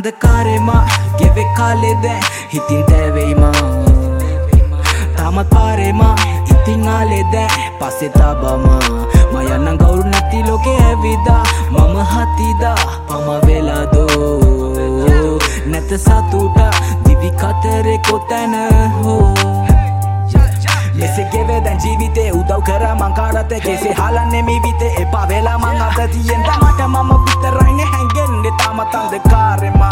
अंधकारema ගෙවෙ කාලෙද හිතින් තැවෙයිමා තාමත් පාරෙමා ඉතින් ආලෙද පස්සේ තබමා මම යන්න ගෞරු නැති ලෝකේ ඇවිදා මම හතිදා පම වෙලාදෝ නැත සතුට දිවි කතරේ කොතැන හෝ මෙසේ ගෙවේ දැන් ජීවිතේ උදව් කරා මං කාටද කෙසේ හලන්නේ මේ විතේ එපා වෙලා මං අත තියෙන මට මම විතරයිනේ හැංගෙන්නේ තාමත් අන්ධකාරෙමා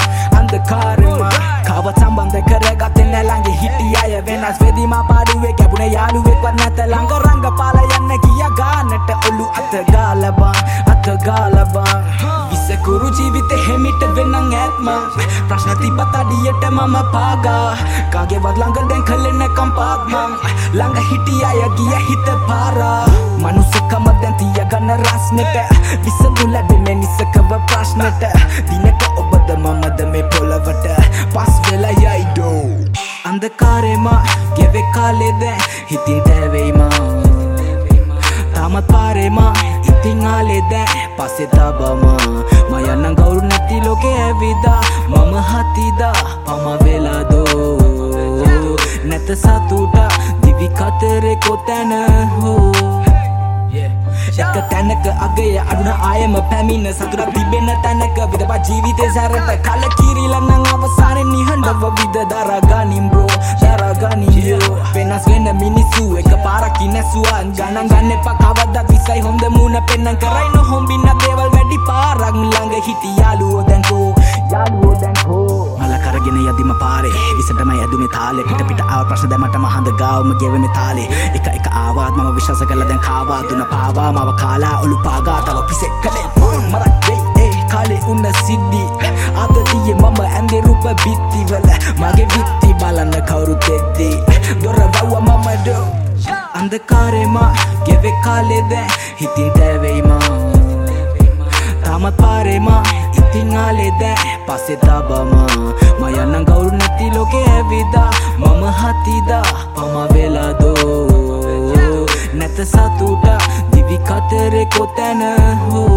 කවවත් සම්බන්ධ කරගත්තේ නැ ළඟ හිටිය අය වෙනස් වෙදි මා පාඩුවේ කැපුණේ යාළුවෙක්වත් නැත ළඟ රංගපාල යන්න ගියා ගානට ඔලු අත ගාලා බං විසකුරු ජීවිතේ හැමිට වෙනන් ඇත්ම ප්‍රශ්න තිබ්බත් අඩියට මම පාගා කාගේවත් ළඟ දැන් කලේ නැකම් පාත් මං ළඟ හිටිය අය ගිය හිත පාරා මනුස්සකම දැන් තියගන්න රස්නෙට විසඳු ලැබෙන්නේ නිසකව ප්‍රශ්නෙට දිනක ඔබද මමද මේ පොළවට පස් වෙලා යයිඩෝ අන්ධකාරෙමා ගෙවෙ කාලෙද හිතින් තැවෙයිමා තාමත් පාරෙමා ඉතින් ආලෙද පස්සේ තබමා මම යන්න ගෞරු නැති ලෝකේ ඇවිදා මම හතිදා පම වෙලාදෝ නැත සතුට දිවි කතරේ කොතැන හෝ එක තැනක අගය අඩුන ආයම පැමිණ සතුටක් තිබෙන තැනක විදපා ජීවිතේ සැරට කලකිරිලා නම් අවසානයේ නිහඬව විද දරාගනින් බ්‍රෝ දරාගනියෝ වෙනස් වෙන මිනිස්සු එක පාරක් ඉනසුවා ගණන් ගන්න එපා කවදා විසයි හොඳ මුණ පෙන්නන් කරයි නොහොම්බින්න දේවල් වැඩි පාරක් ළඟ හිටි යාළුවෝ දැන් කෝ මල කරගෙන යදිම පාරේ විසටමයි ඇදුනේ තාලේ පිට ආව ප්‍රශ්න දැමට මහඳ ගාවම ගෙවෙන්නේ තාලේ එක ආවාත් මම විශ්වාස කළා දැන් කාවා දුන පාවා මව කාලා ඔලු පාගා තව පිසෙක් කලේ මරක් දෙයි කාලේ උන්න සිද්ධි ආතතියේ මම ඇඳේ රූප බිත්තිවල මගේ බිත්ති බලන්න කවුරුත් එද්දී දොර වව්ව මම දෝ අන්ධකාරෙමා ගෙවෙ කාලෙද හිතින් තැවෙයිමා තාමත් පාරෙමා ඉතින් ආලෙද පස්සේ තබමා මම යන්න ගෞරු නැති ලෝකේ ඇවිදා මම හතිදා පම වෙලාදෝ නැත සතුට දිවි කතරේ කොතැන හෝ